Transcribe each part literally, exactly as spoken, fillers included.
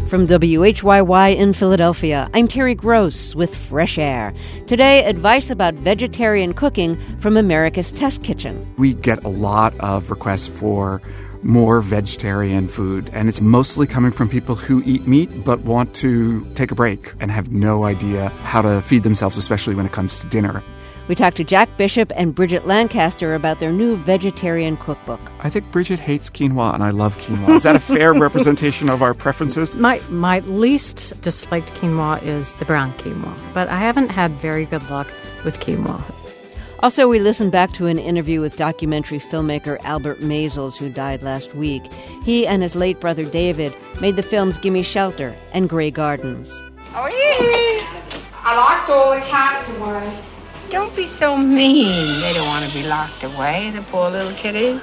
From W H Y Y in Philadelphia, I'm Terry Gross with Fresh Air. Today, advice about vegetarian cooking from America's Test Kitchen. We get a lot of requests for more vegetarian food, and it's mostly coming from people who eat meat but want to take a break and have no idea how to feed themselves, especially when it comes to dinner. We talked to Jack Bishop and Bridget Lancaster about their new vegetarian cookbook. I think Bridget hates quinoa, and I love quinoa. Is that a fair representation of our preferences? My my least disliked quinoa is the brown quinoa, but I haven't had very good luck with quinoa. Also, we listened back to an interview with documentary filmmaker Albert Maysles, who died last week. He and his late brother David made the films Gimme Shelter and Grey Gardens. Oh, yeah. I locked all the cats away. Don't be so mean. They don't want to be locked away, the poor little kitties.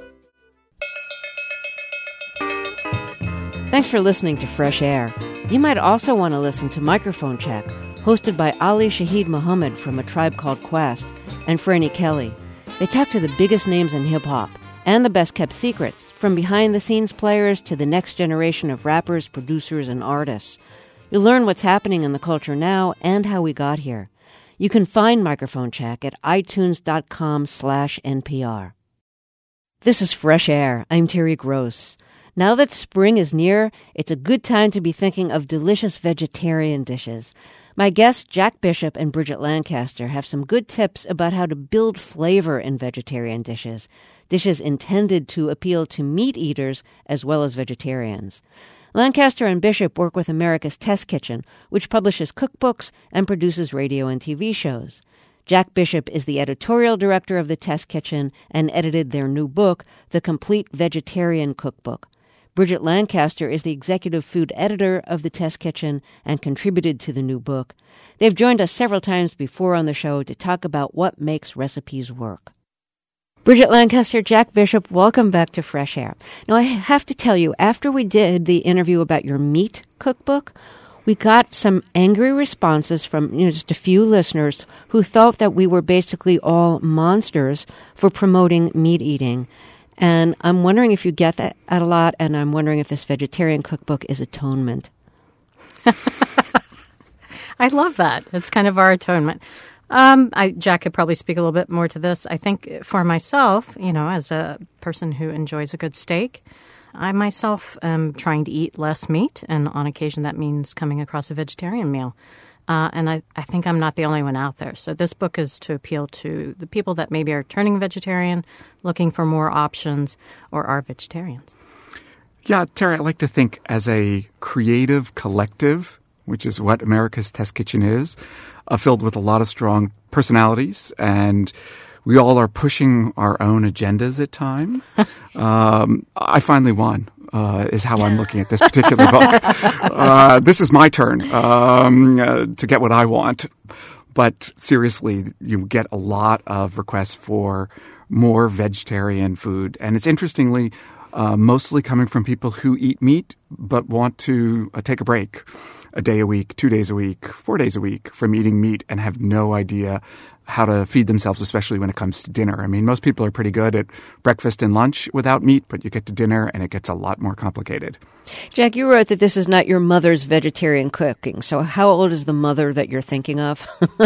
Thanks for listening to Fresh Air. You might also want to listen to Microphone Check, hosted by Ali Shaheed Muhammad from A Tribe Called Quest and Frannie Kelly. They talk to the biggest names in hip-hop and the best-kept secrets, from behind-the-scenes players to the next generation of rappers, producers, and artists. You'll learn what's happening in the culture now and how we got here. You can find Microphone Check at itunes.com slash NPR. This is Fresh Air. I'm Terry Gross. Now that spring is near, it's a good time to be thinking of delicious vegetarian dishes. My guests, Jack Bishop and Bridget Lancaster, have some good tips about how to build flavor in vegetarian dishes, dishes intended to appeal to meat eaters as well as vegetarians. Lancaster and Bishop work with America's Test Kitchen, which publishes cookbooks and produces radio and T V shows. Jack Bishop is the editorial director of the Test Kitchen and edited their new book, The Complete Vegetarian Cookbook. Bridget Lancaster is the executive food editor of the Test Kitchen and contributed to the new book. They've joined us several times before on the show to talk about what makes recipes work. Bridget Lancaster, Jack Bishop, welcome back to Fresh Air. Now, I have to tell you, after we did the interview about your meat cookbook, we got some angry responses from you know, just a few listeners who thought that we were basically all monsters for promoting meat eating. And I'm wondering if you get that a lot, and I'm wondering if this vegetarian cookbook is atonement. I love that. It's kind of our atonement. Um, I, Jack could probably speak a little bit more to this. I think for myself, you know, as a person who enjoys a good steak, I myself am trying to eat less meat, and on occasion that means coming across a vegetarian meal. Uh, and I, I think I'm not the only one out there. So this book is to appeal to the people that maybe are turning vegetarian, looking for more options, or are vegetarians. Yeah, Terry, I like to think as a creative collective, which is what America's Test Kitchen is, uh, filled with a lot of strong personalities, and we all are pushing our own agendas at times. um, I finally won. Uh, is how I'm looking at this particular book. Uh, this is my turn um, uh, to get what I want. But seriously, you get a lot of requests for more vegetarian food. And it's interestingly uh, mostly coming from people who eat meat but want to uh, take a break a day a week, two days a week, four days a week from eating meat and have no idea how to feed themselves, especially when it comes to dinner. I mean, most people are pretty good at breakfast and lunch without meat, but you get to dinner and it gets a lot more complicated. Jack, you wrote that this is not your mother's vegetarian cooking. So how old is the mother that you're thinking of?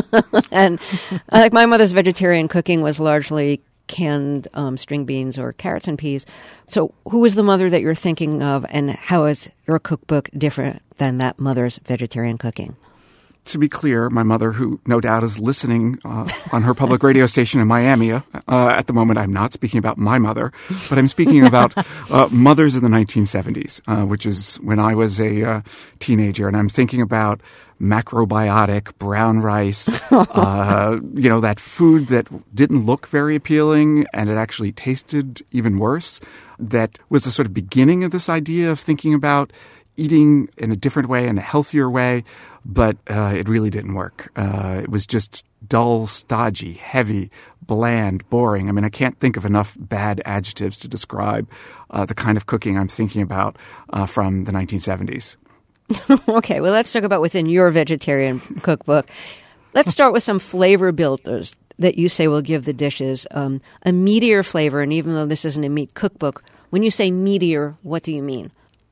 And like my mother's vegetarian cooking was largely canned um, string beans or carrots and peas. So who is the mother that you're thinking of, and how is your cookbook different than that mother's vegetarian cooking? To be clear, my mother, who no doubt is listening uh, on her public radio station in Miami, uh, at the moment I'm not speaking about my mother, but I'm speaking about uh, mothers in the nineteen seventies, uh, which is when I was a uh, teenager, and I'm thinking about macrobiotic brown rice, uh, you know, that food that didn't look very appealing and it actually tasted even worse. That was the sort of beginning of this idea of thinking about eating in a different way, in a healthier way, but uh, it really didn't work. Uh, it was just dull, stodgy, heavy, bland, boring. I mean, I can't think of enough bad adjectives to describe uh, the kind of cooking I'm thinking about uh, from the nineteen seventies. Okay, well, let's talk about what's in your vegetarian cookbook. Let's start with some flavor builders that you say will give the dishes um, a meatier flavor. And even though this isn't a meat cookbook, when you say meatier, what do you mean?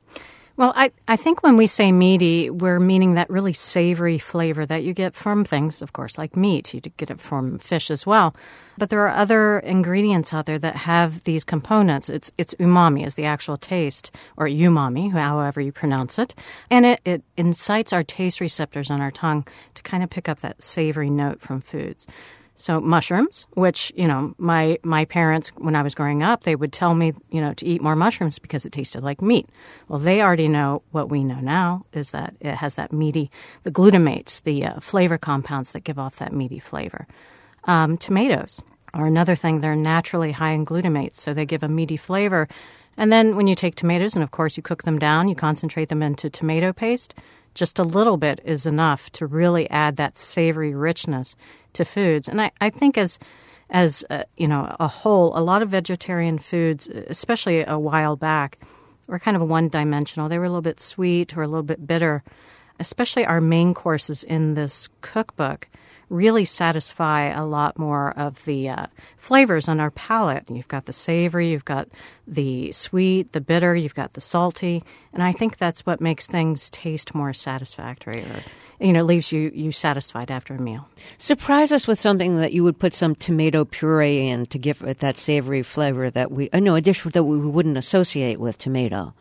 Well, I, I think when we say meaty, we're meaning that really savory flavor that you get from things, of course, like meat. You get it from fish as well. But there are other ingredients out there that have these components. It's it's umami is the actual taste, or umami, however you pronounce it. And it, it incites our taste receptors on our tongue to kind of pick up that savory note from foods. So mushrooms, which, you know, my my parents, when I was growing up, they would tell me, you know, to eat more mushrooms because it tasted like meat. Well, they already know what we know now is that it has that meaty, the glutamates, the uh, flavor compounds that give off that meaty flavor. Um, tomatoes are another thing. They're naturally high in glutamates, so they give a meaty flavor. And then when you take tomatoes and, of course, you cook them down, you concentrate them into tomato paste, just a little bit is enough to really add that savory richness to foods. And I, I think as, as uh, you know, a whole, a lot of vegetarian foods, especially a while back, were kind of one-dimensional. They were a little bit sweet or a little bit bitter. Especially our main courses in this cookbook really satisfy a lot more of the uh, flavors on our palate. You've got the savory, you've got the sweet, the bitter, you've got the salty. And I think that's what makes things taste more satisfactory or, you know, leaves you, you satisfied after a meal. Surprise us with something that you would put some tomato puree in to give it that savory flavor that we, uh, no, a dish that we wouldn't associate with tomato.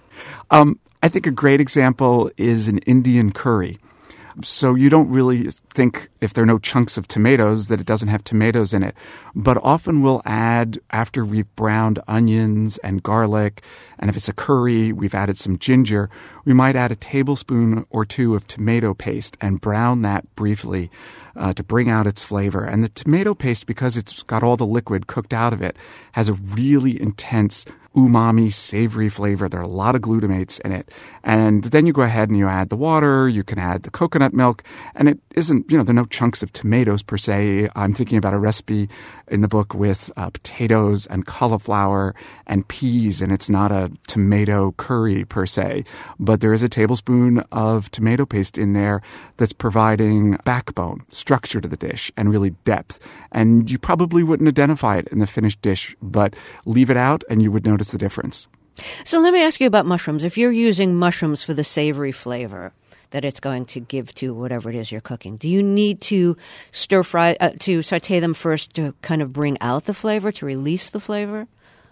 Um, I think a great example is an Indian curry. So you don't really think, if there are no chunks of tomatoes, that it doesn't have tomatoes in it. But often we'll add, after we've browned onions and garlic, and if it's a curry, we've added some ginger, we might add a tablespoon or two of tomato paste and brown that briefly uh, to bring out its flavor. And the tomato paste, because it's got all the liquid cooked out of it, has a really intense umami, savory flavor. There are a lot of glutamates in it. And then you go ahead and you add the water, you can add the coconut milk, and it isn't, you know, there are no chunks of tomatoes per se. I'm thinking about a recipe in the book with uh, potatoes and cauliflower and peas, and it's not a tomato curry per se, but there is a tablespoon of tomato paste in there that's providing backbone, structure to the dish, and really depth. And you probably wouldn't identify it in the finished dish, but leave it out and you would notice the difference. So let me ask you about mushrooms. If you're using mushrooms for the savory flavor that it's going to give to whatever it is you're cooking, do you need to stir fry, uh, to saute them first to kind of bring out the flavor, to release the flavor?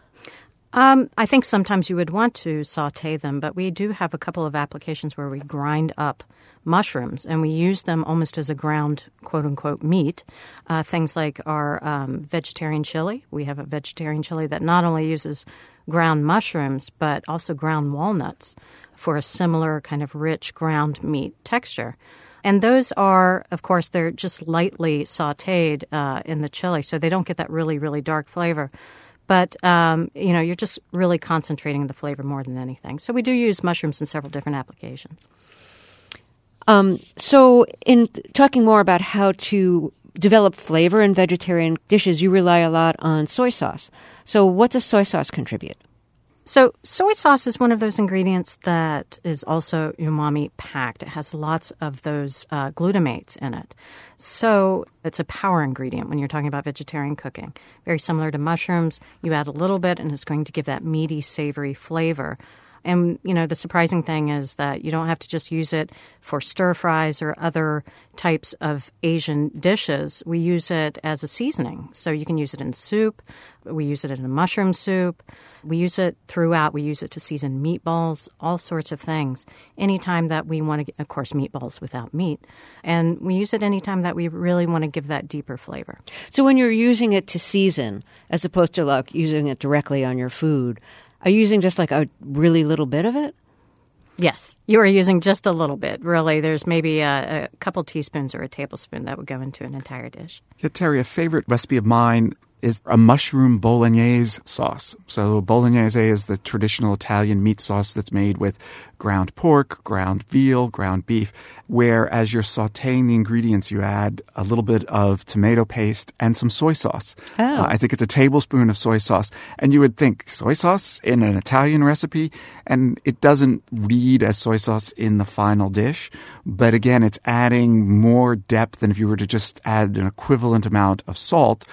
Um, I think sometimes you would want to saute them, but we do have a couple of applications where we grind up mushrooms and we use them almost as a ground, quote-unquote, meat. Uh, things like our um, vegetarian chili. We have a vegetarian chili that not only uses ground mushrooms, but also ground walnuts for a similar kind of rich ground meat texture. And those are, of course, they're just lightly sautéed uh, in the chili, so they don't get that really, really dark flavor. But, um, you know, you're just really concentrating the flavor more than anything. So we do use mushrooms in several different applications. Um, so in talking more about how to develop flavor in vegetarian dishes, you rely a lot on soy sauce. So what does soy sauce contribute? So soy sauce is one of those ingredients that is also umami packed. It has lots of those uh, glutamates in it. So it's a power ingredient when you're talking about vegetarian cooking. Very similar to mushrooms. You add a little bit and it's going to give that meaty, savory flavor. And, you know, the surprising thing is that you don't have to just use it for stir fries or other types of Asian dishes. We use it as a seasoning. So you can use it in soup. We use it in a mushroom soup. We use it throughout. We use it to season meatballs, all sorts of things. Anytime that we want to get, of course, meatballs without meat. And we use it anytime that we really want to give that deeper flavor. So when you're using it to season, as opposed to like using it directly on your food, are you using just like a really little bit of it? Yes, you are using just a little bit, really. There's maybe a, a couple teaspoons or a tablespoon that would go into an entire dish. Yeah, Terry, a favorite recipe of mine is a mushroom bolognese sauce. So bolognese is the traditional Italian meat sauce that's made with ground pork, ground veal, ground beef, where as you're sautéing the ingredients, you add a little bit of tomato paste and some soy sauce. Oh. Uh, I think it's a tablespoon of soy sauce. And you would think, soy sauce in an Italian recipe? And it doesn't read as soy sauce in the final dish. But again, it's adding more depth than if you were to just add an equivalent amount of salt.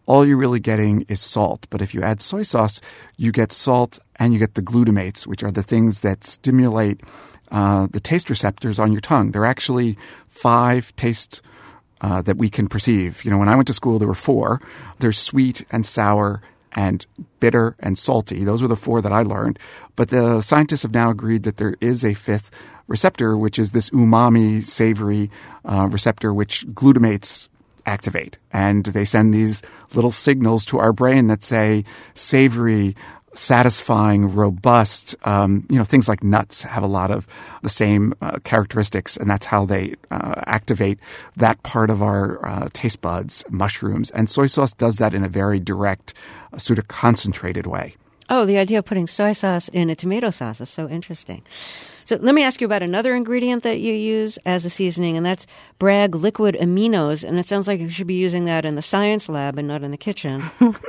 all you're really getting is salt. But if you add soy sauce, you get salt and you get the glutamates, which are the things that stimulate uh, the taste receptors on your tongue. There are actually five taste uh, that we can perceive. You know, when I went to school, there were four. There's sweet and sour and bitter and salty. Those were the four that I learned. But the scientists have now agreed that there is a fifth receptor, which is this umami, savory uh, receptor, which glutamates activate. And they send these little signals to our brain that say savory, satisfying, robust. Um, you know, things like nuts have a lot of the same uh, characteristics, and that's how they uh, activate that part of our uh, taste buds, mushrooms. And soy sauce does that in a very direct, uh, sort of concentrated way. Oh, the idea of putting soy sauce in a tomato sauce is so interesting. So let me ask you about another ingredient that you use as a seasoning, and that's Bragg liquid aminos. And it sounds like you should be using that in the science lab and not in the kitchen.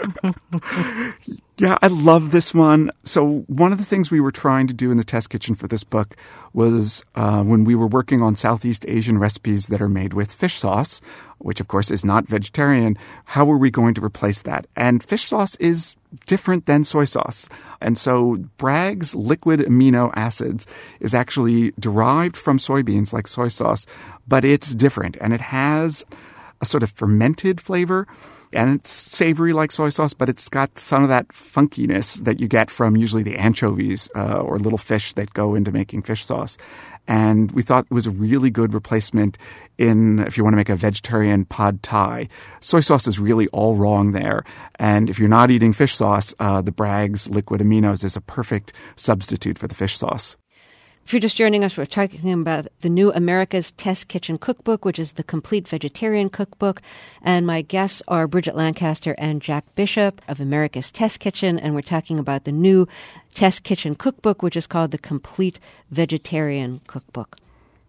Yeah, I love this one. So one of the things we were trying to do in the test kitchen for this book was uh, when we were working on Southeast Asian recipes that are made with fish sauce, which of course is not vegetarian, how were we going to replace that? And fish sauce is different than soy sauce. And so Bragg's liquid amino acids is actually derived from soybeans like soy sauce, but it's different. And it has a sort of fermented flavor. And it's savory like soy sauce, but it's got some of that funkiness that you get from usually the anchovies uh, or little fish that go into making fish sauce. And we thought it was a really good replacement in, if you want to make a vegetarian pad thai. Soy sauce is really all wrong there. And if you're not eating fish sauce, uh, the Bragg's liquid aminos is a perfect substitute for the fish sauce. If you're just joining us, we're talking about the new America's Test Kitchen Cookbook, which is the complete vegetarian cookbook. And my guests are Bridget Lancaster and Jack Bishop of America's Test Kitchen. And we're talking about the new Test Kitchen Cookbook, which is called the Complete Vegetarian Cookbook.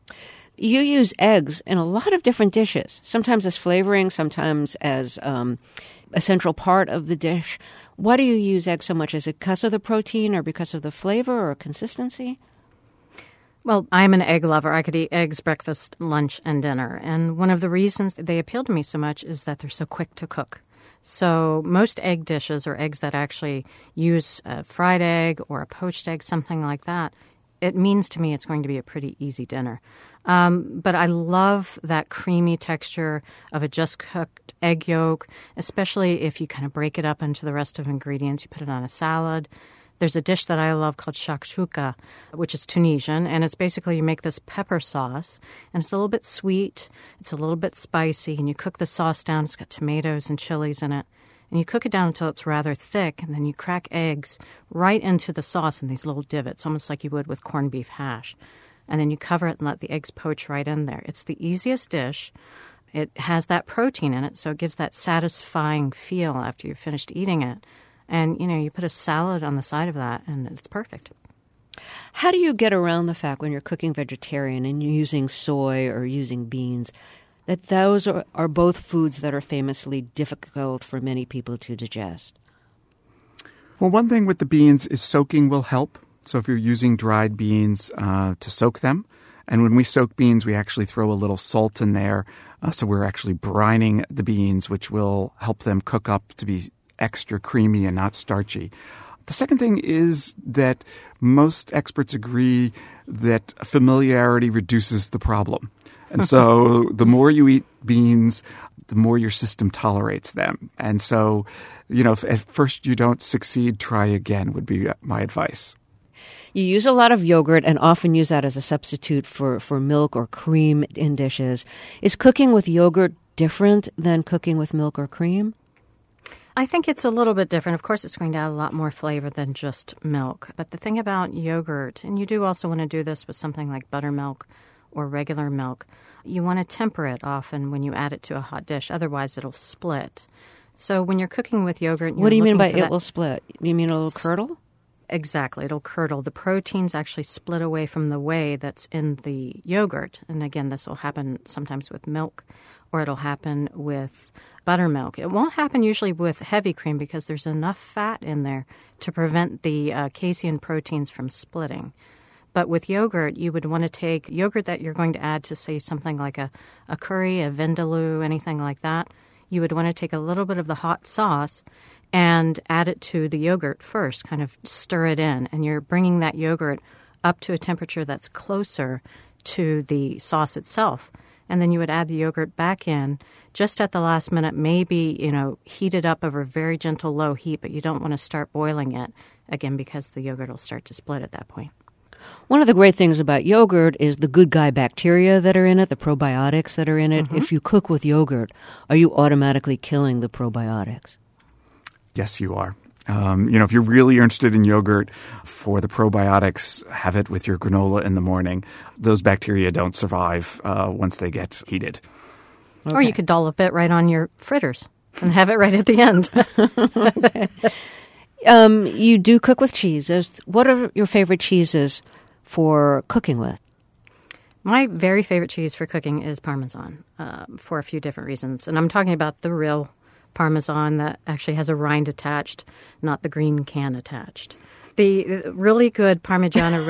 You use eggs in a lot of different dishes, sometimes as flavoring, sometimes as um, a central part of the dish. Why do you use eggs so much? Is it because of the protein or because of the flavor or consistency? Well, I'm an egg lover. I could eat eggs breakfast, lunch, and dinner. And one of the reasons they appeal to me so much is that they're so quick to cook. So most egg dishes or eggs that actually use a fried egg or a poached egg, something like that, it means to me it's going to be a pretty easy dinner. Um, but I love that creamy texture of a just cooked egg yolk, especially if you kind of break it up into the rest of ingredients. You put it on a salad. There's a dish that I love called shakshuka, which is Tunisian, and it's basically you make this pepper sauce, and it's a little bit sweet, it's a little bit spicy, and you cook the sauce down. It's got tomatoes and chilies in it, and you cook it down until it's rather thick, and then you crack eggs right into the sauce in these little divots, almost like you would with corned beef hash, and then you cover it and let the eggs poach right in there. It's the easiest dish. It has that protein in it, so it gives that satisfying feel after you've finished eating it. And, you know, you put a salad on the side of that, and it's perfect. How do you get around the fact when you're cooking vegetarian and you're using soy or using beans, that those are, are both foods that are famously difficult for many people to digest? Well, one thing with the beans is soaking will help. So if you're using dried beans, uh, to soak them. And when we soak beans, we actually throw a little salt in there. Uh, so we're actually brining the beans, which will help them cook up to be extra creamy and not starchy. The second thing is that most experts agree that familiarity reduces the problem. And so the more you eat beans, the more your system tolerates them. And so, you know, if at first you don't succeed, try again would be my advice. You use a lot of yogurt and often use that as a substitute for, for milk or cream in dishes. Is cooking with yogurt different than cooking with milk or cream? I think it's a little bit different. Of course, it's going to add a lot more flavor than just milk. But the thing about yogurt, and you do also want to do this with something like buttermilk or regular milk, you want to temper it often when you add it to a hot dish. Otherwise, it'll split. So when you're cooking with yogurt... What do you mean by it that, will split? You mean it'll curdle? Exactly. It'll curdle. The proteins actually split away from the whey that's in the yogurt. And again, this will happen sometimes with milk, or it'll happen with buttermilk. It won't happen usually with heavy cream because there's enough fat in there to prevent the uh, casein proteins from splitting. But with yogurt, you would want to take yogurt that you're going to add to, say, something like a, a curry, a vindaloo, anything like that. you would want to take a little bit of the hot sauce and add it to the yogurt first, kind of stir it in. And you're bringing that yogurt up to a temperature that's closer to the sauce itself. And then you would add the yogurt back in just at the last minute, maybe, you know, heat it up over very gentle low heat, but you don't want to start boiling it, again, because the yogurt will start to split at that point. One of the great things about yogurt is the good guy bacteria that are in it, the probiotics that are in it. Mm-hmm. If you cook with yogurt, are you automatically killing the probiotics? Yes, you are. Um, you know, if you're really interested in yogurt for the probiotics, have it with your granola in the morning. Those bacteria don't survive uh, once they get heated. Okay. Or you could dollop it right on your fritters and have it right at the end. Okay. Um, you do cook with cheeses. What are your favorite cheeses for cooking with? My very favorite cheese for cooking is Parmesan uh, for a few different reasons. And I'm talking about the real Parmesan that actually has a rind attached, not the green can attached. The really good Parmigiano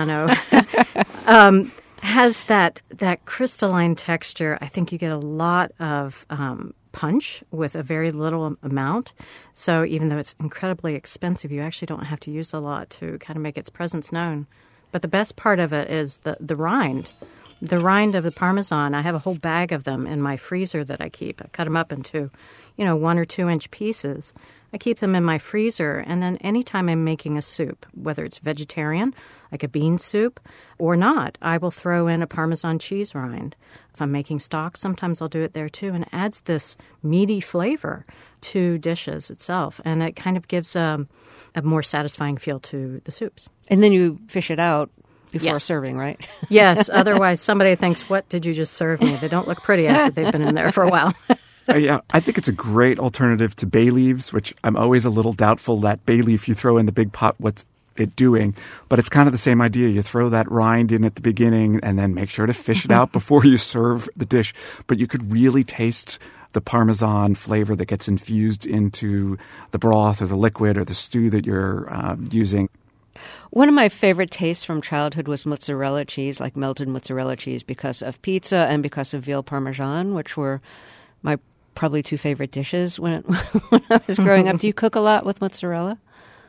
Reggiano um, has that that crystalline texture. I think you get a lot of um, punch with a very little amount. So even though it's incredibly expensive, you actually don't have to use a lot to kind of make its presence known. But the best part of it is the, the rind. The rind of the Parmesan, I have a whole bag of them in my freezer that I keep. I cut them up into, you know, one or two inch pieces. I keep them in my freezer, and then anytime I'm making a soup, whether it's vegetarian, like a bean soup, or not, I will throw in a Parmesan cheese rind. If I'm making stock, sometimes I'll do it there too, and it adds this meaty flavor to dishes itself, and it kind of gives a, a more satisfying feel to the soups. And then you fish it out before yes. serving, right? Yes, otherwise somebody thinks, what did you just serve me? They don't look pretty after they've been in there for a while. uh, yeah, I think it's a great alternative to bay leaves, which I'm always a little doubtful that bay leaf you throw in the big pot, what's it doing? But it's kind of the same idea. You throw that rind in at the beginning and then make sure to fish it out before you serve the dish. But you could really taste the Parmesan flavor that gets infused into the broth or the liquid or the stew that you're uh, using. One of my favorite tastes from childhood was mozzarella cheese, like melted mozzarella cheese, because of pizza and because of veal parmesan, which were my probably two favorite dishes when, when I was growing up. Do you cook a lot with mozzarella?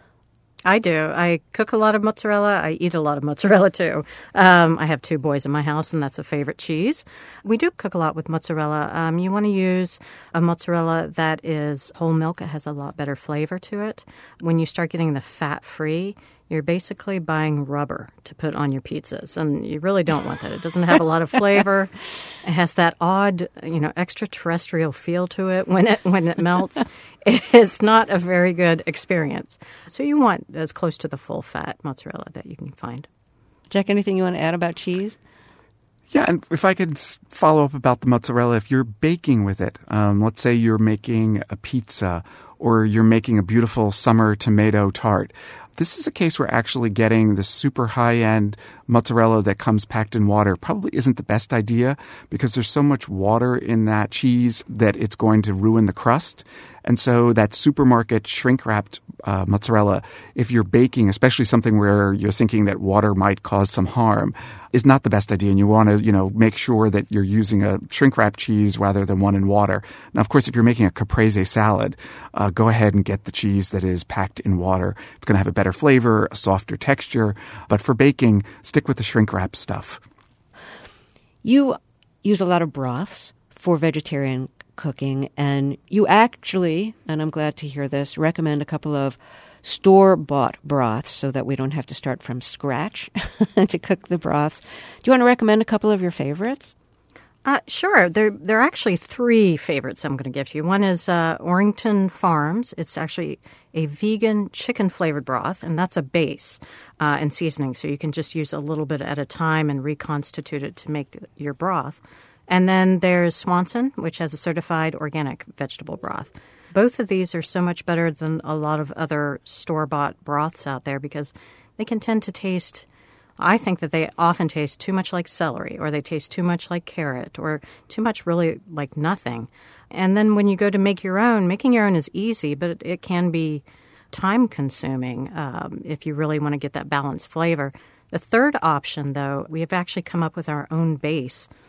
I do. I cook a lot of mozzarella. I eat a lot of mozzarella, too. Um, I have two boys in my house, and that's a favorite cheese. We do cook a lot with mozzarella. Um, you want to use a mozzarella that is whole milk. It has a lot better flavor to it. When you start getting the fat-free, you're basically buying rubber to put on your pizzas, and you really don't want that. It doesn't have a lot of flavor. It has that odd, you know, extraterrestrial feel to it when it when it melts. It's not a very good experience. So you want as close to the full-fat mozzarella that you can find. Jack, anything you want to add about cheese? Yeah, and if I could follow up about the mozzarella, if you're baking with it, um, let's say you're making a pizza or you're making a beautiful summer tomato tart, this is a case where actually getting the super high-end mozzarella that comes packed in water probably isn't the best idea because there's so much water in that cheese that it's going to ruin the crust. And so that supermarket shrink-wrapped uh, mozzarella, if you're baking, especially something where you're thinking that water might cause some harm, is not the best idea. And you want to, you know, make sure that you're using a shrink-wrapped cheese rather than one in water. Now, of course, if you're making a caprese salad, uh, go ahead and get the cheese that is packed in water. It's going to have a better flavor, a softer texture. But for baking, stick with the shrink-wrap stuff. You use a lot of broths for vegetarian cooking, and you actually, and I'm glad to hear this, recommend a couple of store-bought broths so that we don't have to start from scratch to cook the broths. Do you want to recommend a couple of your favorites? Uh, sure. There, there are actually three favorites I'm going to give to you. One is uh, Orrington Farms. It's actually a vegan chicken-flavored broth, and that's a base uh, and seasoning. So you can just use a little bit at a time and reconstitute it to make your broth. And then there's Swanson, which has a certified organic vegetable broth. Both of these are so much better than a lot of other store-bought broths out there because they can tend to taste, I think that they often taste too much like celery, or they taste too much like carrot, or too much really like nothing. And then when you go to make your own, making your own is easy, but it, it can be time-consuming um, if you really want to get that balanced flavor. The third option, though, we have actually come up with our own base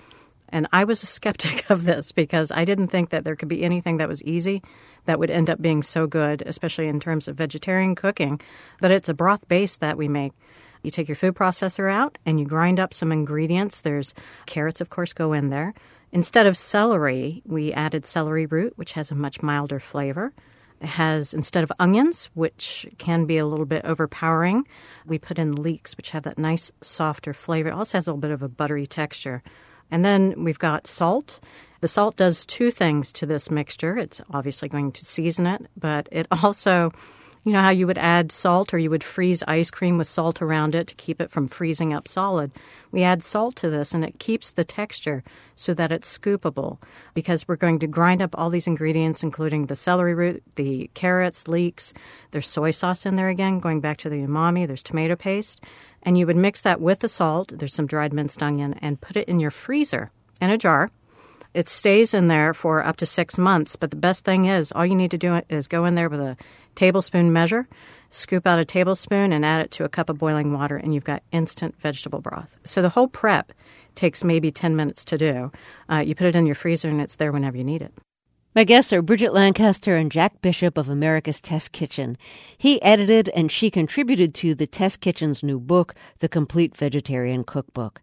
And I was a skeptic of this because I didn't think that there could be anything that was easy that would end up being so good, especially in terms of vegetarian cooking. But it's a broth base that we make. You take your food processor out and you grind up some ingredients. There's carrots, of course, go in there. Instead of celery, we added celery root, which has a much milder flavor. It has, instead of onions, which can be a little bit overpowering, we put in leeks, which have that nice, softer flavor. It also has a little bit of a buttery texture. And then we've got salt. The salt does two things to this mixture. It's obviously going to season it, but it also, you know how you would add salt or you would freeze ice cream with salt around it to keep it from freezing up solid. We add salt to this, and it keeps the texture so that it's scoopable because we're going to grind up all these ingredients, including the celery root, the carrots, leeks. There's soy sauce in there again, going back to the umami. There's tomato paste. And you would mix that with the salt, there's some dried minced onion, and put it in your freezer in a jar. It stays in there for up to six months. But the best thing is, all you need to do is go in there with a tablespoon measure, scoop out a tablespoon, and add it to a cup of boiling water, and you've got instant vegetable broth. So the whole prep takes maybe ten minutes to do. Uh, you put it in your freezer, and it's there whenever you need it. My guests are Bridget Lancaster and Jack Bishop of America's Test Kitchen. He edited and she contributed to the Test Kitchen's new book, The Complete Vegetarian Cookbook.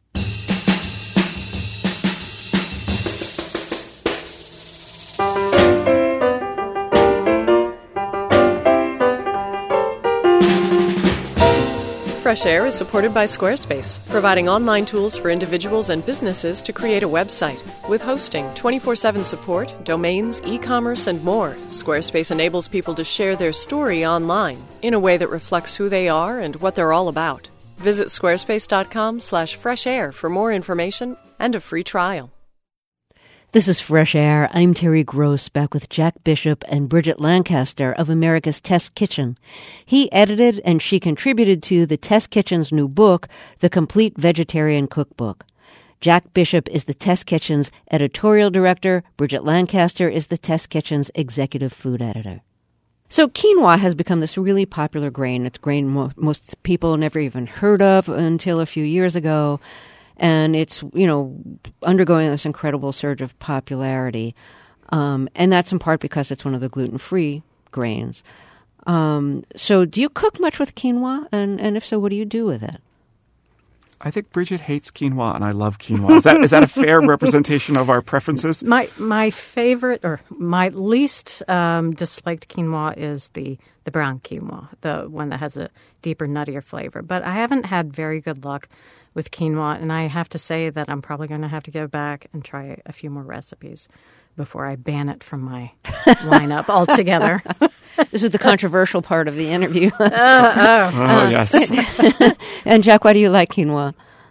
Fresh Air is supported by Squarespace, providing online tools for individuals and businesses to create a website. With hosting, twenty-four seven support, domains, e-commerce, and more, Squarespace enables people to share their story online in a way that reflects who they are and what they're all about. Visit squarespace.com slash fresh air for more information and a free trial. This is Fresh Air. I'm Terry Gross, back with Jack Bishop and Bridget Lancaster of America's Test Kitchen. He edited and she contributed to the Test Kitchen's new book, The Complete Vegetarian Cookbook. Jack Bishop is the Test Kitchen's editorial director. Bridget Lancaster is the Test Kitchen's executive food editor. So quinoa has become this really popular grain. It's a grain mo- most people never even heard of until a few years ago. And it's, you know, undergoing this incredible surge of popularity. Um, and that's in part because it's one of the gluten-free grains. Um, so do you cook much with quinoa? And, and if so, what do you do with it? I think Bridget hates quinoa, and I love quinoa. Is that is that a fair representation of our preferences? My my favorite, or my least um, disliked quinoa is the, the brown quinoa, the one that has a deeper, nuttier flavor. But I haven't had very good luck with quinoa, and I have to say that I'm probably going to have to go back and try a few more recipes before I ban it from my lineup altogether. This is the controversial part of the interview. uh, oh, oh, yes. And Jack, why do you like quinoa?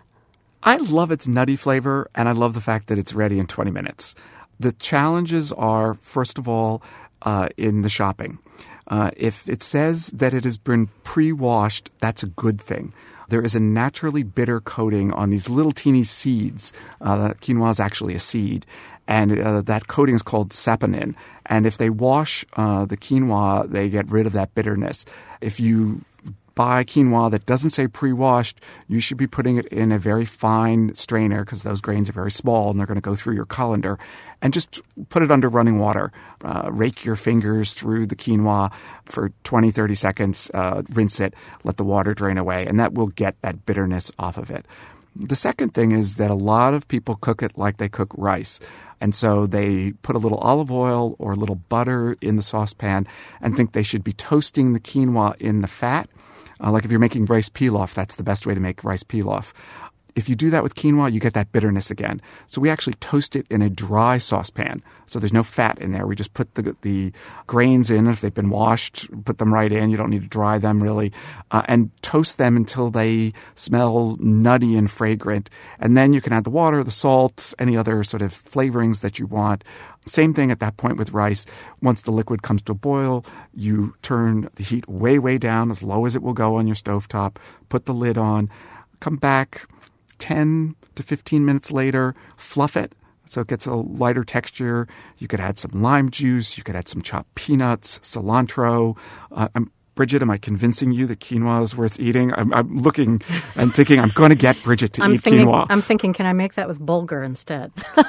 I love its nutty flavor, and I love the fact that it's ready in twenty minutes. The challenges are, first of all, uh, in the shopping. Uh, if it says that it has been pre-washed, that's a good thing. There is a naturally bitter coating on these little teeny seeds. Uh, quinoa is actually a seed, and uh, that coating is called saponin. And if they wash uh, the quinoa, they get rid of that bitterness. If you buy quinoa that doesn't say pre-washed, you should be putting it in a very fine strainer because those grains are very small and they're going to go through your colander. And just put it under running water. Uh, rake your fingers through the quinoa for twenty, thirty seconds. Uh, rinse it. Let the water drain away. And that will get that bitterness off of it. The second thing is that a lot of people cook it like they cook rice. And so they put a little olive oil or a little butter in the saucepan and think they should be toasting the quinoa in the fat. Uh, like if you're making rice pilaf, that's the best way to make rice pilaf. If you do that with quinoa, you get that bitterness again. So we actually toast it in a dry saucepan. So there's no fat in there. We just put the the grains in. If they've been washed, put them right in. You don't need to dry them really. Uh, and toast them until they smell nutty and fragrant. And then you can add the water, the salt, any other sort of flavorings that you want. Same thing at that point with rice. Once the liquid comes to a boil, you turn the heat way, way down, as low as it will go on your stovetop. Put the lid on. Come back ten to fifteen minutes later, fluff it so it gets a lighter texture. You could add some lime juice. You could add some chopped peanuts, cilantro. Uh, Bridget, am I convincing you that quinoa is worth eating? I'm, I'm looking and thinking I'm going to get Bridget to I'm eat thinking, quinoa. I'm thinking, can I make that with bulgur instead?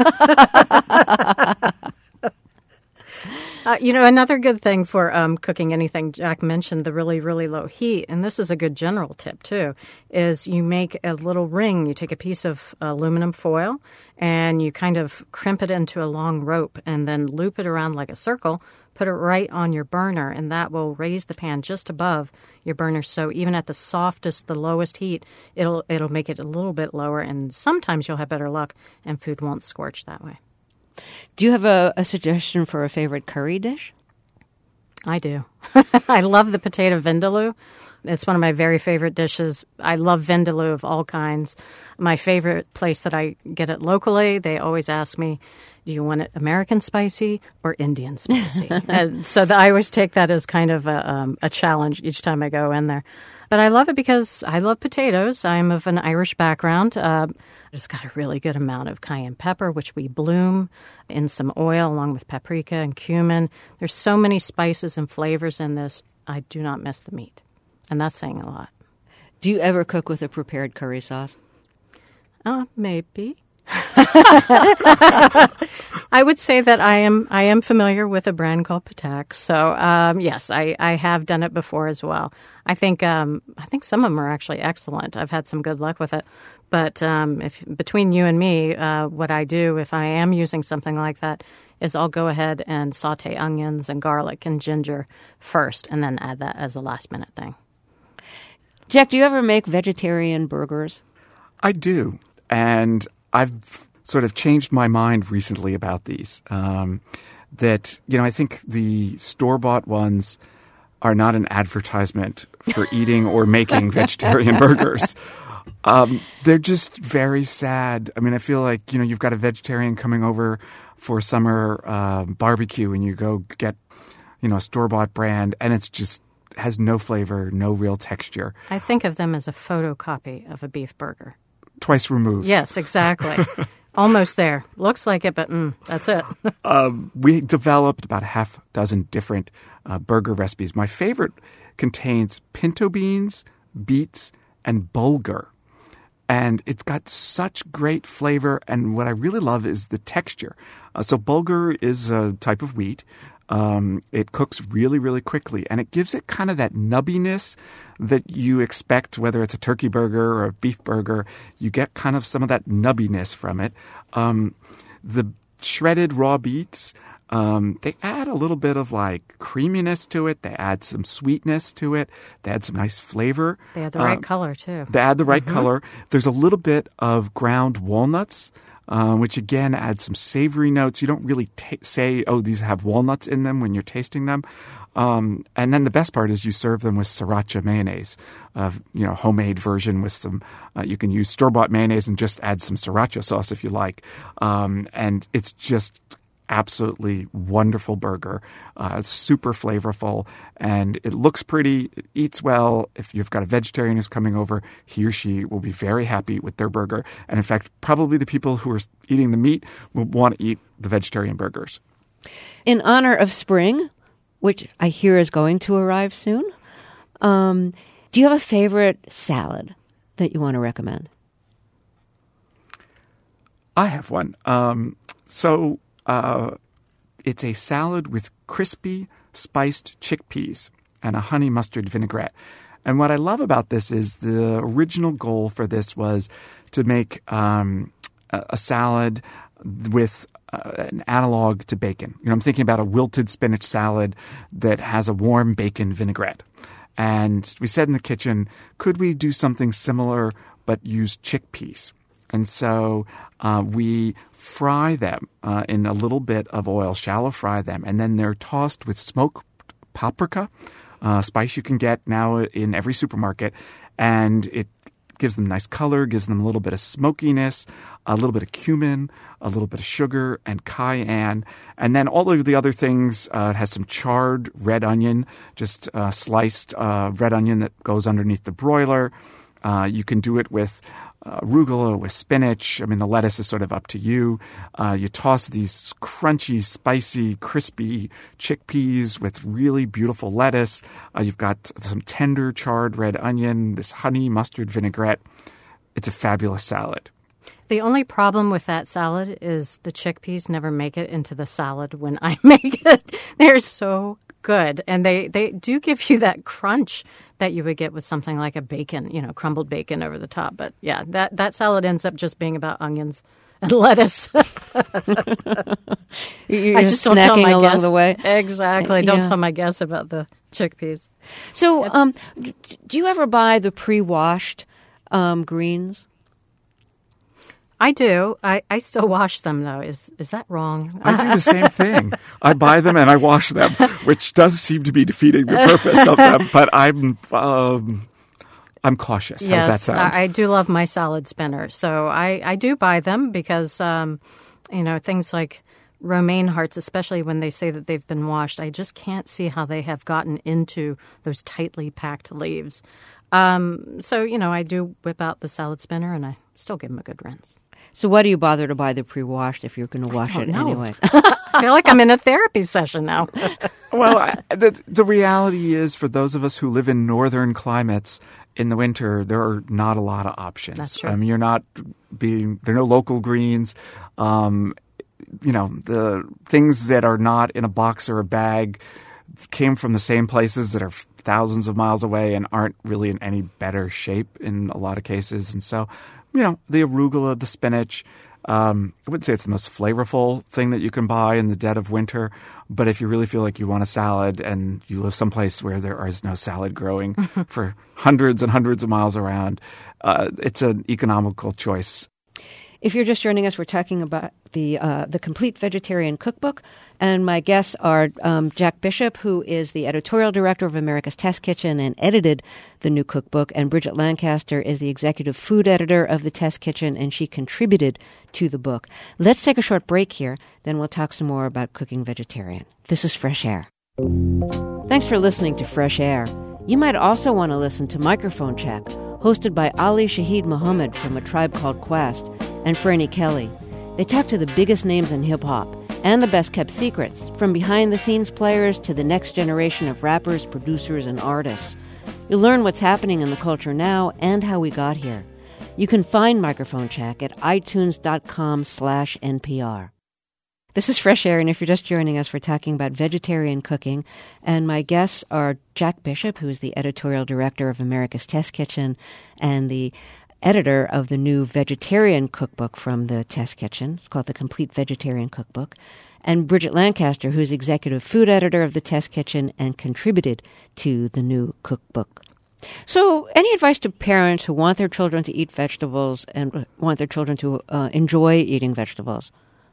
Uh, you know, another good thing for um, cooking anything, Jack mentioned the really, really low heat, and this is a good general tip too, is you make a little ring. You take a piece of aluminum foil and you kind of crimp it into a long rope and then loop it around like a circle, put it right on your burner, and that will raise the pan just above your burner. So even at the softest, the lowest heat, it'll it'll make it a little bit lower, and sometimes you'll have better luck and food won't scorch that way. Do you have a, a suggestion for a favorite curry dish? I do. I love the potato vindaloo. It's one of my very favorite dishes. I love vindaloo of all kinds. My favorite place that I get it locally, they always ask me, do you want it American spicy or Indian spicy? And so the, I always take that as kind of a, um, a challenge each time I go in there. But I love it because I love potatoes. I'm of an Irish background. Uh, it's got a really good amount of cayenne pepper, which we bloom in some oil along with paprika and cumin. There's so many spices and flavors in this. I do not miss the meat. And that's saying a lot. Do you ever cook with a prepared curry sauce? Uh, maybe. I would say that I am I am familiar with a brand called Patak. So um, yes, I, I have done it before as well. I think um, I think some of them are actually excellent. I've had some good luck with it. But um, if between you and me, uh, what I do if I am using something like that is I'll go ahead and saute onions and garlic and ginger first, and then add that as a last minute thing. Jack, do you ever make vegetarian burgers? I do, and I've sort of changed my mind recently about these. Um, that, you know, I think the store-bought ones are not an advertisement for eating or making vegetarian burgers. Um, they're just very sad. I mean, I feel like, you know, you've got a vegetarian coming over for summer uh, barbecue and you go get, you know, a store-bought brand and it's just has no flavor, no real texture. I think of them as a photocopy of a beef burger. Twice removed. Yes, exactly. Almost there. Looks like it, but mm, that's it. um, we developed about a half dozen different uh, burger recipes. My favorite contains pinto beans, beets, and bulgur. And it's got such great flavor. And what I really love is the texture. Uh, so bulgur is a type of wheat. Um, it cooks really, really quickly, and it gives it kind of that nubbiness that you expect, whether it's a turkey burger or a beef burger. You get kind of some of that nubbiness from it. Um, the shredded raw beets, um, they add a little bit of like creaminess to it. They add some sweetness to it. They add some nice flavor. They add the right um, color, too. They add the right mm-hmm. color. There's a little bit of ground walnuts. Uh, which again adds some savory notes. You don't really ta- say, oh, these have walnuts in them when you're tasting them. Um, and then the best part is you serve them with sriracha mayonnaise, uh, you know, homemade version with some, uh, you can use store-bought mayonnaise and just add some sriracha sauce if you like. Um, and it's just absolutely wonderful burger. Uh, it's super flavorful and it looks pretty. It eats well. If you've got a vegetarian who's coming over, he or she will be very happy with their burger. And in fact, probably the people who are eating the meat will want to eat the vegetarian burgers. In honor of spring, which I hear is going to arrive soon, um, do you have a favorite salad that you want to recommend? I have one. Um, so... Uh, it's a salad with crispy, spiced chickpeas and a honey mustard vinaigrette. And what I love about this is the original goal for this was to make um, a, a salad with uh, an analog to bacon. You know, I'm thinking about a wilted spinach salad that has a warm bacon vinaigrette. And we said in the kitchen, could we do something similar but use chickpeas? And so uh, we fry them uh, in a little bit of oil, shallow fry them, and then they're tossed with smoked paprika, uh, spice you can get now in every supermarket, and it gives them nice color, gives them a little bit of smokiness, a little bit of cumin, a little bit of sugar, and cayenne. And then all of the other things, uh, it has some charred red onion, just uh, sliced uh, red onion that goes underneath the broiler. Uh, you can do it with uh, arugula with spinach. I mean, the lettuce is sort of up to you. Uh, you toss these crunchy, spicy, crispy chickpeas with really beautiful lettuce. Uh, you've got some tender charred red onion, this honey mustard vinaigrette. It's a fabulous salad. The only problem with that salad is the chickpeas never make it into the salad when I make it. They're so good. And they, they do give you that crunch that you would get with something like a bacon, you know, crumbled bacon over the top. But yeah, that, that salad ends up just being about onions and lettuce. You're I just don't tell snacking my along guests. the way. Exactly. Don't Yeah. tell my guests about the chickpeas. So, um, d- do you ever buy the pre-washed um, greens? I do. I, I still wash them, though. Is is that wrong? I do the same thing. I buy them and I wash them, which does seem to be defeating the purpose of them. But I'm um, I'm cautious. How Yes, does that sound? I, I do love my salad spinner. So I, I do buy them because, um, you know, things like romaine hearts, especially when they say that they've been washed, I just can't see how they have gotten into those tightly packed leaves. Um, so, you know, I do whip out the salad spinner and I still give them a good rinse. So why do you bother to buy the pre-washed if you're going to wash it don't know. anyways? I feel like I'm in a therapy session now. Well, I, the the reality is, for those of us who live in northern climates, in the winter there are not a lot of options. That's true. I mean, you're not being there are no local greens. Um, you know, the things that are not in a box or a bag came from the same places that are thousands of miles away and aren't really in any better shape in a lot of cases. And so, you know, the arugula, the spinach. Um, I wouldn't say it's the most flavorful thing that you can buy in the dead of winter, but if you really feel like you want a salad and you live someplace where there is no salad growing for hundreds and hundreds of miles around, uh, it's an economical choice. If you're just joining us, we're talking about the uh, the Complete Vegetarian Cookbook, and my guests are um, Jack Bishop, who is the editorial director of America's Test Kitchen and edited the new cookbook, and Bridget Lancaster is the executive food editor of the Test Kitchen, and she contributed to the book. Let's take a short break here, then we'll talk some more about cooking vegetarian. This is Fresh Air. Thanks for listening to Fresh Air. You might also want to listen to Microphone Check, hosted by Ali Shaheed Muhammad from A Tribe Called Quest, and Franny Kelly. They talk to the biggest names in hip-hop and the best-kept secrets, from behind-the-scenes players to the next generation of rappers, producers, and artists. You'll learn what's happening in the culture now and how we got here. You can find Microphone Check at itunes.com slash NPR. This is Fresh Air, and if you're just joining us, we're talking about vegetarian cooking. And my guests are Jack Bishop, who is the editorial director of America's Test Kitchen and the editor of the new vegetarian cookbook from the Test Kitchen. It's called the Complete Vegetarian Cookbook. And Bridget Lancaster, who's executive food editor of the Test Kitchen and contributed to the new cookbook. So any advice to parents who want their children to eat vegetables and want their children to uh, enjoy eating vegetables?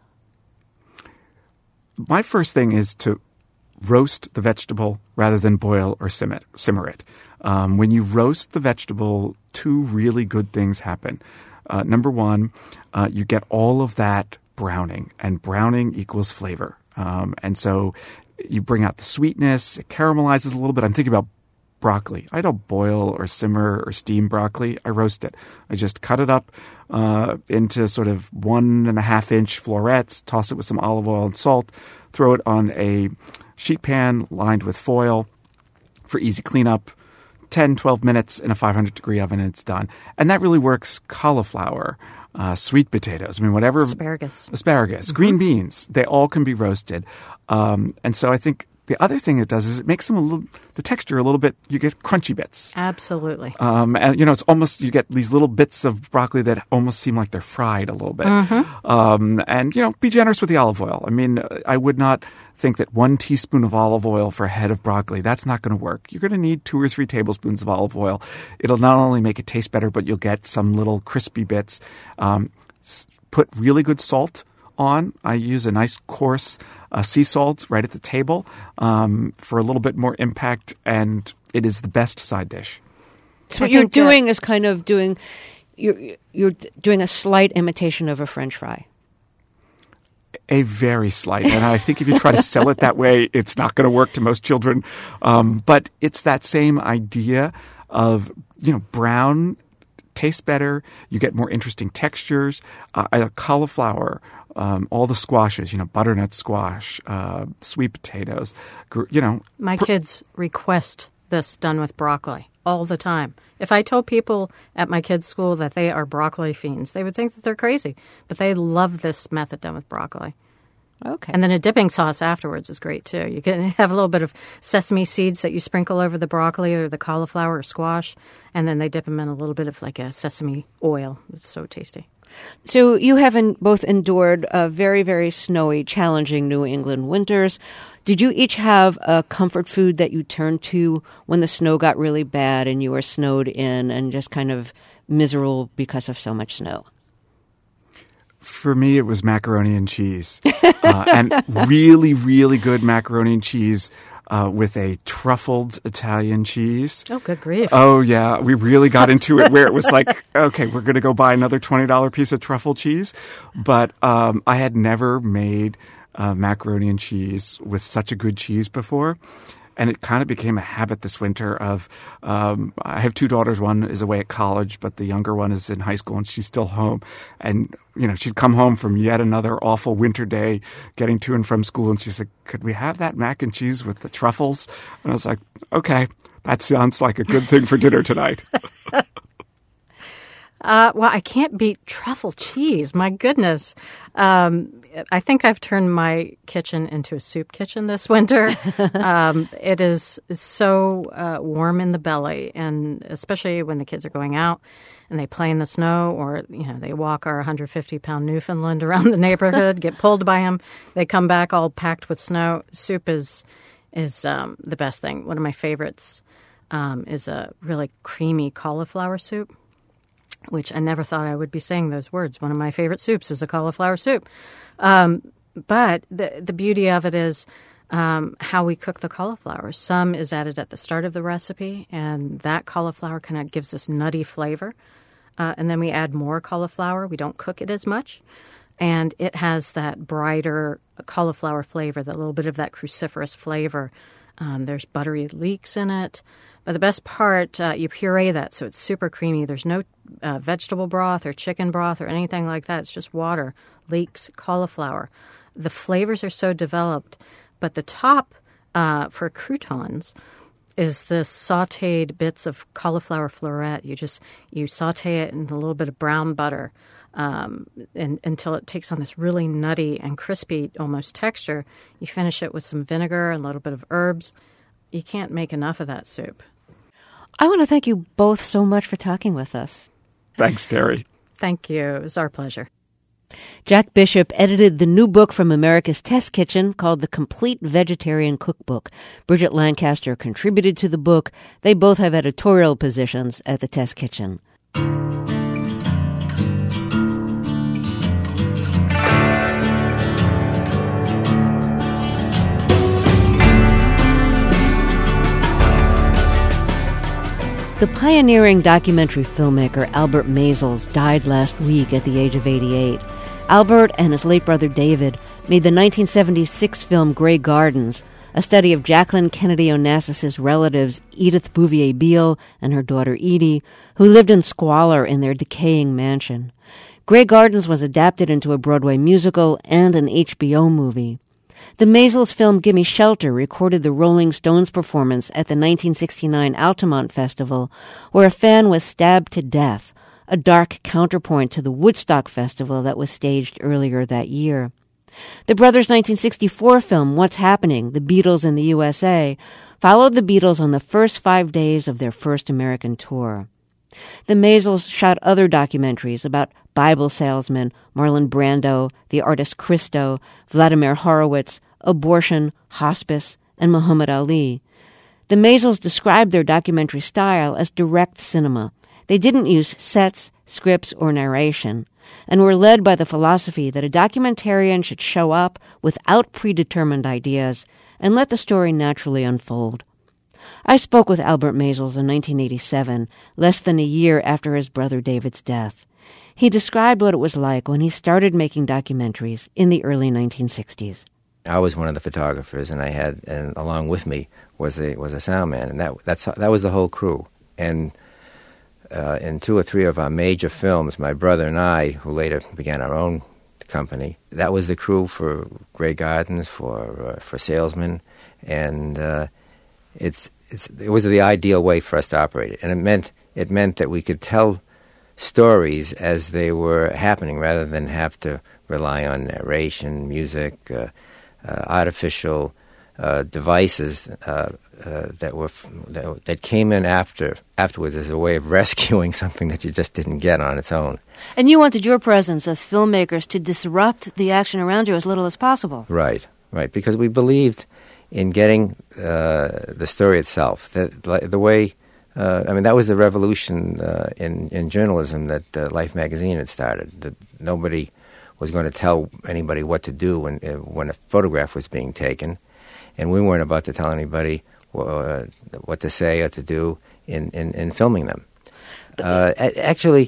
My first thing is to roast the vegetable rather than boil or simmer, simmer it. Um, when you roast the vegetable, two really good things happen. Uh, number one, uh, you get all of that browning, and browning equals flavor. Um, and so you bring out the sweetness, it caramelizes a little bit. I'm thinking about broccoli. I don't boil or simmer or steam broccoli. I roast it. I just cut it up uh, into sort of one and a half inch florets, toss it with some olive oil and salt, throw it on a sheet pan lined with foil for easy cleanup. ten, twelve minutes in a five hundred degree oven and it's done. And that really works cauliflower, uh, sweet potatoes. I mean, whatever. Asparagus. Asparagus, mm-hmm. Green beans. They all can be roasted. Um, and so I think the other thing it does is it makes them a little, the texture a little bit, you get crunchy bits. Absolutely. Um, and, you know, it's almost, you get these little bits of broccoli that almost seem like they're fried a little bit. Mm-hmm. Um, and, you know, be generous with the olive oil. I mean, I would not think that one teaspoon of olive oil for a head of broccoli, that's not going to work. You're going to need two or three tablespoons of olive oil. It'll not only make it taste better, but you'll get some little crispy bits. Um, put really good salt on. I use a nice coarse uh, sea salt right at the table um, for a little bit more impact, and it is the best side dish. So what you're doing is kind of doing you're you're doing a slight imitation of a French fry. A very slight, and I think if you try to sell it that way, it's not going to work to most children. Um, but it's that same idea of, you know, brown tastes better. You get more interesting textures. Uh, cauliflower, um, all the squashes, you know, butternut squash, uh, sweet potatoes, gr- you know. My pr- kids request this done with broccoli all the time. If I told people at my kids' school that they are broccoli fiends, they would think that they're crazy. But they love this method done with broccoli. Okay. And then a dipping sauce afterwards is great, too. You can have a little bit of sesame seeds that you sprinkle over the broccoli or the cauliflower or squash, and then they dip them in a little bit of like a sesame oil. It's so tasty. So you have en- both endured uh, very, very snowy, challenging New England winters. Did you each have a comfort food that you turned to when the snow got really bad and you were snowed in and just kind of miserable because of so much snow? For me, it was macaroni and cheese. uh, and really, really good macaroni and cheese uh, with a truffled Italian cheese. Oh, good grief. Oh, yeah. We really got into it where it was like, okay, we're going to go buy another twenty dollars piece of truffle cheese. But um, I had never made uh, macaroni and cheese with such a good cheese before. And it kind of became a habit this winter of, um, I have two daughters. One is away at college, but the younger one is in high school and she's still home. And, you know, she'd come home from yet another awful winter day getting to and from school. And she said, could we have that mac and cheese with the truffles? And I was like, okay, that sounds like a good thing for dinner tonight. Uh, well, I can't beat truffle cheese. My goodness. Um, I think I've turned my kitchen into a soup kitchen this winter. um, it is so uh, warm in the belly, and especially when the kids are going out and they play in the snow, or you know they walk our one hundred fifty pound Newfoundland around the neighborhood, get pulled by him. They come back all packed with snow. Soup is is um, the best thing. One of my favorites um, is a really creamy cauliflower soup, which I never thought I would be saying those words. One of my favorite soups is a cauliflower soup. Um, but the the beauty of it is um, how we cook the cauliflower. Some is added at the start of the recipe, and that cauliflower kind of gives this nutty flavor. Uh, and then we add more cauliflower. We don't cook it as much. And it has that brighter cauliflower flavor, that little bit of that cruciferous flavor. Um, there's buttery leeks in it. But the best part, uh, you puree that so it's super creamy. There's no uh, vegetable broth or chicken broth or anything like that. It's just water, leeks, cauliflower. The flavors are so developed. But the top uh, for croutons is this sautéed bits of cauliflower floret. You just you saute it in a little bit of brown butter um, and, until it takes on this really nutty and crispy almost texture. You finish it with some vinegar and a little bit of herbs. You can't make enough of that soup. I want to thank you both so much for talking with us. Thanks, Terry. Thank you. It was our pleasure. Jack Bishop edited the new book from America's Test Kitchen called The Complete Vegetarian Cookbook. Bridget Lancaster contributed to the book. They both have editorial positions at the Test Kitchen. The pioneering documentary filmmaker Albert Maysles died last week at the age of eighty-eight. Albert and his late brother David made the nineteen seventy-six film Grey Gardens, a study of Jacqueline Kennedy Onassis' relatives Edith Bouvier Beale and her daughter Edie, who lived in squalor in their decaying mansion. Grey Gardens was adapted into a Broadway musical and an H B O movie. The Maysles film Gimme Shelter recorded the Rolling Stones performance at the nineteen sixty-nine Altamont Festival, where a fan was stabbed to death, a dark counterpoint to the Woodstock Festival that was staged earlier that year. The brothers' nineteen sixty-four film What's Happening? The Beatles in the U S A followed the Beatles on the first five days of their first American tour. The Maysles shot other documentaries about Bible salesmen Marlon Brando, the artist Christo, Vladimir Horowitz, abortion, hospice, and Muhammad Ali. The Maysles described their documentary style as direct cinema. They didn't use sets, scripts, or narration, and were led by the philosophy that a documentarian should show up without predetermined ideas and let the story naturally unfold. I spoke with Albert Maysles in nineteen eighty-seven, less than a year after his brother David's death. He described what it was like when he started making documentaries in the early nineteen sixties. I was one of the photographers, and I had, and along with me was a was a sound man, and that that's that was the whole crew. And uh, in two or three of our major films, my brother and I, who later began our own company, that was the crew for Grey Gardens, for uh, for Salesmen, and uh, it's it's it was the ideal way for us to operate it, and it meant it meant that we could tell stories as they were happening, rather than have to rely on narration, music, uh, uh, artificial uh, devices uh, uh, that were f- that, that came in after afterwards as a way of rescuing something that you just didn't get on its own. And you wanted your presence as filmmakers to disrupt the action around you as little as possible. Right, right, because we believed in getting uh, the story itself. That like, the way, uh, I mean, that was the revolution uh, in in journalism that uh, Life magazine had started. That nobody was going to tell anybody what to do when uh, when a photograph was being taken, and we weren't about to tell anybody uh, what to say or to do in in, in filming them. Uh, actually.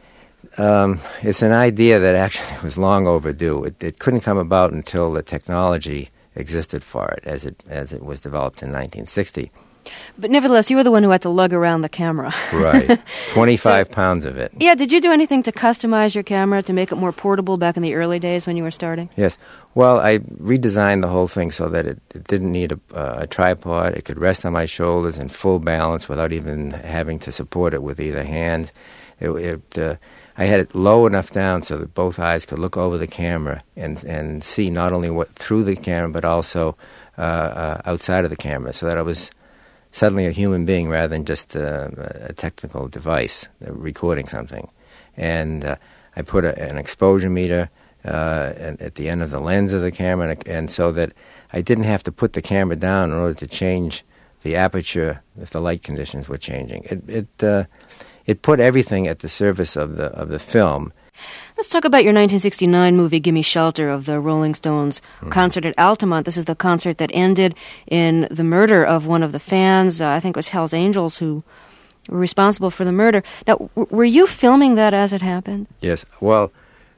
Um, it's an idea that actually was long overdue. It, it couldn't come about until the technology existed for it, as it as it was developed in nineteen sixty. But nevertheless, you were the one who had to lug around the camera. Right, twenty-five so, pounds of it. Yeah, did you do anything to customize your camera to make it more portable back in the early days when you were starting? Yes. Well, I redesigned the whole thing so that it, it didn't need a, uh, a tripod. It could rest on my shoulders in full balance without even having to support it with either hand. It, it uh, I had it low enough down so that both eyes could look over the camera and and see not only what through the camera but also uh, uh, outside of the camera, so that I was suddenly a human being rather than just uh, a technical device uh, recording something. And uh, I put a, an exposure meter uh, at the end of the lens of the camera, and, and so that I didn't have to put the camera down in order to change the aperture if the light conditions were changing. It it uh, It put everything at the service of the of the film. Let's talk about your nineteen sixty-nine movie, Gimme Shelter, of the Rolling Stones mm-hmm. concert at Altamont. This is the concert that ended in the murder of one of the fans. Uh, I think it was Hell's Angels who were responsible for the murder. Now, w- were you filming that as it happened? Yes. Well,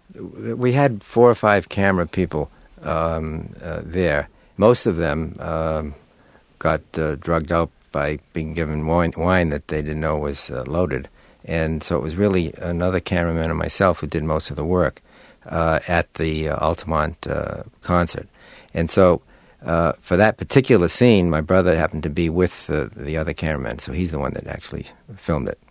we had four or five camera people um, uh, there. Most of them um, got uh, drugged out by being given wine, wine that they didn't know was uh, loaded. And so it was really another cameraman and myself who did most of the work uh, at the uh, Altamont uh, concert. And so uh, for that particular scene, my brother happened to be with uh, the other cameraman, so he's the one that actually filmed it.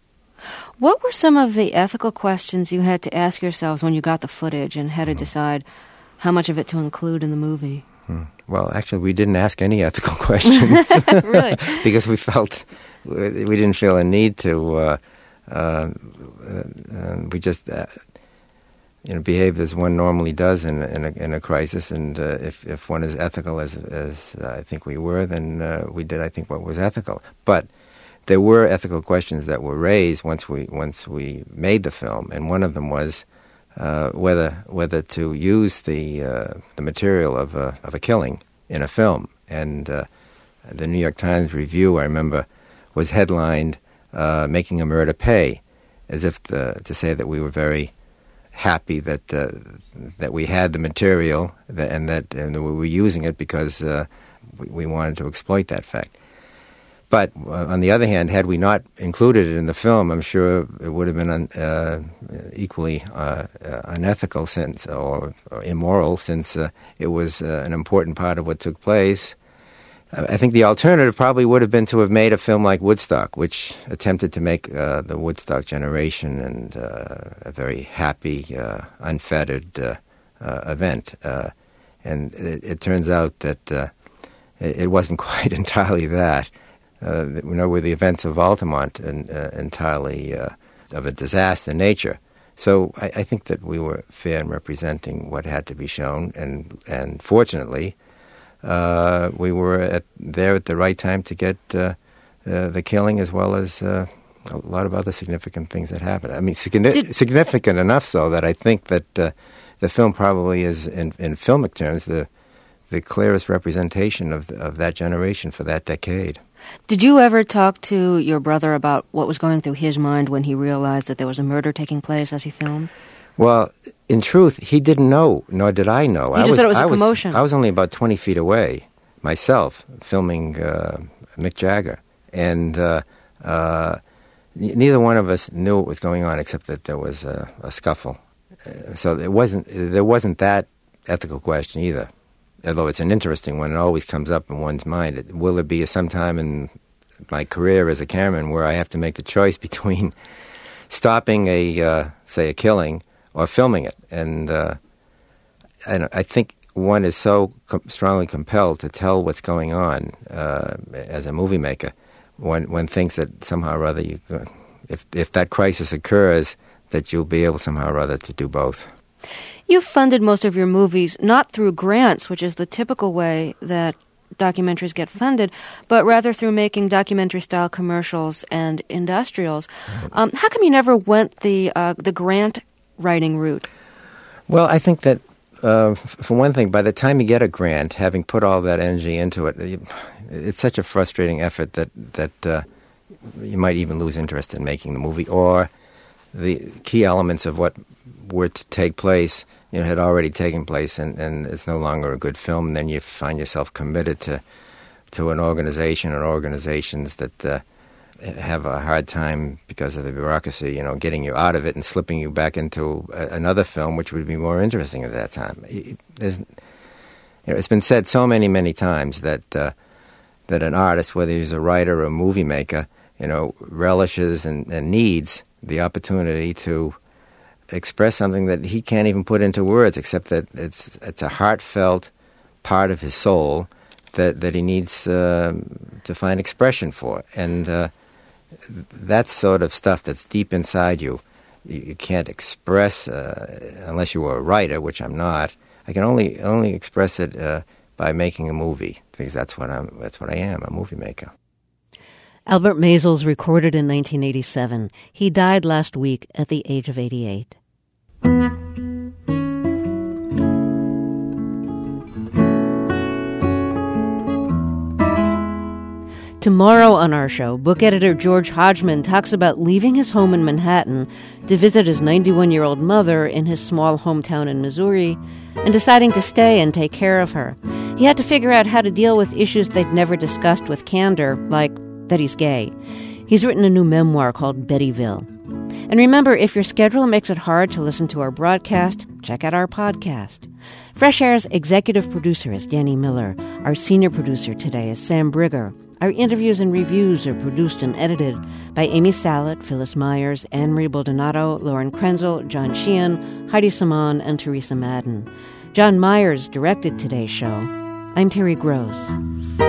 What were some of the ethical questions you had to ask yourselves when you got the footage and had to mm-hmm. decide how much of it to include in the movie? Hmm. Well, actually, we didn't ask any ethical questions. Really? Because we felt, we didn't feel a need to, uh, uh, uh, we just, uh, you know, behaved as one normally does in, in, a, in a crisis. And uh, if, if one is ethical as, as uh, I think we were, then uh, we did, I think, what was ethical. But there were ethical questions that were raised once we, once we made the film. And one of them was, Uh, whether whether to use the uh, the material of a of a killing in a film. And uh, the New York Times Review, I remember, was headlined uh, "Making a Murder Pay," as if to, to say that we were very happy that uh, that we had the material that, and that and we were using it because uh, we, we wanted to exploit that fact. But uh, on the other hand, had we not included it in the film, I'm sure it would have been un, uh, equally uh, uh, unethical since, or, or immoral, since uh, it was uh, an important part of what took place. Uh, I think the alternative probably would have been to have made a film like Woodstock, which attempted to make uh, the Woodstock generation and uh, a very happy, uh, unfettered uh, uh, event. Uh, and it, it turns out that uh, it, it wasn't quite entirely that. Uh, you know, were the events of Altamont and, uh, entirely uh, of a disaster nature. So I, I think that we were fair in representing what had to be shown, and and fortunately, uh, we were at, there at the right time to get uh, uh, the killing as well as uh, a lot of other significant things that happened. I mean, signi- Did- significant enough so that I think that uh, the film probably is, in, in filmic terms, the the clearest representation of the, of that generation for that decade. Did you ever talk to your brother about what was going through his mind when he realized that there was a murder taking place as he filmed? Well, in truth, he didn't know, nor did I know. You I just was, thought it was I a commotion. Was, I was only about twenty feet away myself, filming uh, Mick Jagger. And uh, uh, neither one of us knew what was going on except that there was a, a scuffle. Uh, so it wasn't there wasn't that ethical question either. Although it's an interesting one, it always comes up in one's mind. It, will there be some time in my career as a cameraman where I have to make the choice between stopping a, uh, say, a killing or filming it? And uh, I, I think one is so com- strongly compelled to tell what's going on uh, as a movie maker. One, one thinks that somehow or other, you, if if that crisis occurs, that you'll be able somehow or other to do both. You've funded most of your movies not through grants, which is the typical way that documentaries get funded, but rather through making documentary-style commercials and industrials. Um, how come you never went the uh, the grant writing route? Well, I think that, uh, for one thing, by the time you get a grant, having put all that energy into it, it's such a frustrating effort that, that uh, you might even lose interest in making the movie, or the key elements of what were to take place, you know, had already taken place, and, and it's no longer a good film. And then you find yourself committed to to an organization or organizations that uh, have a hard time because of the bureaucracy, you know, getting you out of it and slipping you back into a, another film, which would be more interesting at that time. It, there's, you know, it's been said so many, many times that uh, that an artist, whether he's a writer or a movie maker, you know, relishes and, and needs the opportunity to express something that he can't even put into words, except that it's it's a heartfelt part of his soul that, that he needs uh, to find expression for. And uh, that sort of stuff that's deep inside you, you, you can't express uh, unless you were a writer, which I'm not. I can only only express it uh, by making a movie, because that's what I'm. That's what I am, a movie maker. Albert Maysles recorded in nineteen eighty-seven. He died last week at the age of eighty-eight. Tomorrow on our show, book editor George Hodgman talks about leaving his home in Manhattan to visit his ninety-one-year-old mother in his small hometown in Missouri and deciding to stay and take care of her. He had to figure out how to deal with issues they'd never discussed with candor, like that he's gay. He's written a new memoir called Bettyville. And remember, if your schedule makes it hard to listen to our broadcast, check out our podcast. Fresh Air's executive producer is Danny Miller. Our senior producer today is Sam Brigger. Our interviews and reviews are produced and edited by Amy Salet, Phyllis Myers, Anne-Marie Baldonado, Lauren Krenzel, John Sheehan, Heidi Simon, and Teresa Madden. John Myers directed today's show. I'm Terry Gross.